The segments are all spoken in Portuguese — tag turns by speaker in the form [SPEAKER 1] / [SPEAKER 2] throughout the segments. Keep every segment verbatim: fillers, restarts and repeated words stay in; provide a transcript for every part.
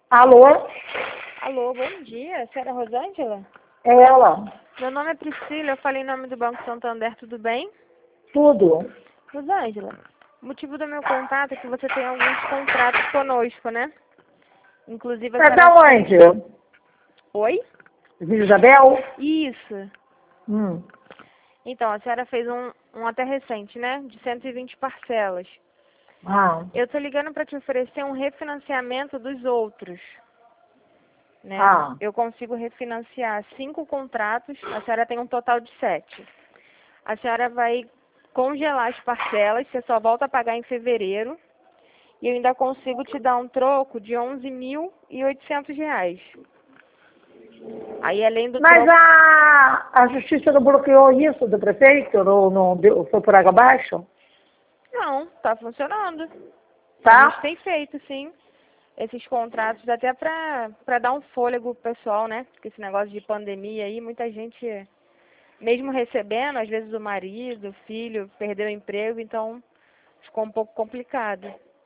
[SPEAKER 1] Alô?
[SPEAKER 2] Alô, bom dia. Senhora Rosângela?
[SPEAKER 1] É ela.
[SPEAKER 2] Meu nome é Priscila, eu falei em nome do Banco Santander, tudo bem?
[SPEAKER 1] Tudo.
[SPEAKER 2] Rosângela, o motivo do meu contato é que você tem alguns contratos conosco, né? Inclusive a
[SPEAKER 1] É da
[SPEAKER 2] senhora fez...
[SPEAKER 1] onde?
[SPEAKER 2] Oi?
[SPEAKER 1] Vila Isabel?
[SPEAKER 2] Isso.
[SPEAKER 1] Hum.
[SPEAKER 2] Então, a senhora fez um, um até recente, né? De cento e vinte parcelas.
[SPEAKER 1] Ah.
[SPEAKER 2] Eu tô ligando para te oferecer um refinanciamento dos outros. Né?
[SPEAKER 1] Ah.
[SPEAKER 2] Eu consigo refinanciar cinco contratos, a senhora tem um total de sete. A senhora vai congelar as parcelas, você só volta a pagar em fevereiro. E eu ainda consigo te dar um troco de onze mil e oitocentos reais. Aí, além do
[SPEAKER 1] Mas
[SPEAKER 2] troco...
[SPEAKER 1] a, a justiça não bloqueou isso do prefeito? Ou não deu, foi por água abaixo?
[SPEAKER 2] Não, tá funcionando. A
[SPEAKER 1] Tá?
[SPEAKER 2] gente tem feito, sim, esses contratos até para para dar um fôlego pro pessoal, né? Porque esse negócio de pandemia aí, muita gente, mesmo recebendo, às vezes o marido, o filho, perdeu o emprego, então ficou um pouco complicado.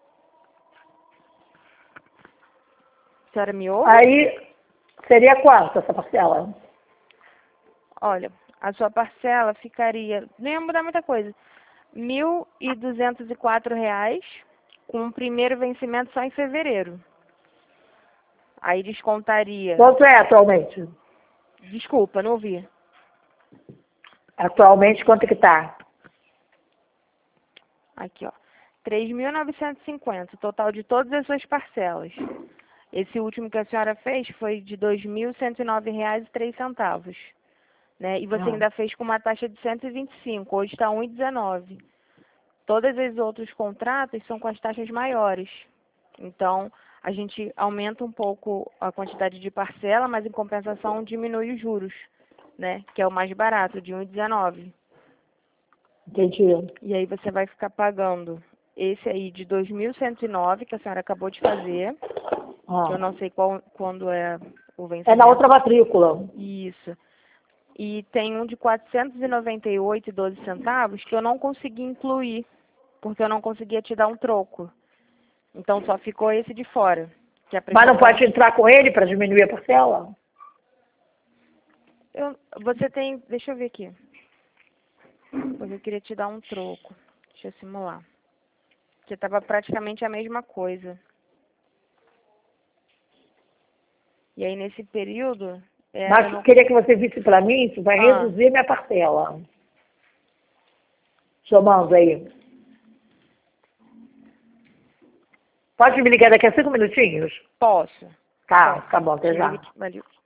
[SPEAKER 2] A senhora me ouve?
[SPEAKER 1] Aí seria quanto essa parcela?
[SPEAKER 2] Olha, a sua parcela ficaria, não ia mudar muita coisa, mil e duzentos e quatro reais, com o primeiro vencimento só em fevereiro. Aí descontaria...
[SPEAKER 1] Quanto é atualmente?
[SPEAKER 2] Desculpa, não ouvi.
[SPEAKER 1] Atualmente quanto que tá?
[SPEAKER 2] Aqui, ó. três mil novecentos e cinquenta, o total de todas as suas parcelas. Esse último que a senhora fez foi de dois mil cento e nove reais e três centavos. Né? E você
[SPEAKER 1] Ah.
[SPEAKER 2] ainda fez com uma taxa de cento e vinte e cinco, hoje está um e dezenove. Todos os outros contratos são com as taxas maiores. Então, a gente aumenta um pouco a quantidade de parcela, mas em compensação diminui os juros, né? Que é o mais barato, de um e dezenove.
[SPEAKER 1] Entendi.
[SPEAKER 2] E aí você vai ficar pagando esse aí de dois mil cento e nove, que a senhora acabou de fazer, que eu
[SPEAKER 1] Ah.
[SPEAKER 2] não sei qual, quando é o
[SPEAKER 1] É na
[SPEAKER 2] vencimento.
[SPEAKER 1] outra matrícula.
[SPEAKER 2] Isso. E tem um de quatrocentos e noventa e oito e doze centavos que eu não consegui incluir, porque eu não conseguia te dar um troco. Então só ficou esse de fora, que é a
[SPEAKER 1] Mas não
[SPEAKER 2] prestação.
[SPEAKER 1] pode entrar com ele para diminuir a parcela?
[SPEAKER 2] Eu, você tem, deixa eu ver aqui. Porque eu queria te dar um troco. Deixa eu simular. Que estava praticamente a mesma coisa. E aí nesse período, é, eu
[SPEAKER 1] Mas
[SPEAKER 2] não...
[SPEAKER 1] queria que você visse para mim, isso vai
[SPEAKER 2] Ah,
[SPEAKER 1] reduzir minha parcela. Somando aí. Pode me ligar daqui a cinco minutinhos?
[SPEAKER 2] posso.
[SPEAKER 1] Tá,
[SPEAKER 2] Posso.
[SPEAKER 1] tá bom, até
[SPEAKER 2] Te ligo,
[SPEAKER 1] já.
[SPEAKER 2] te- valeu.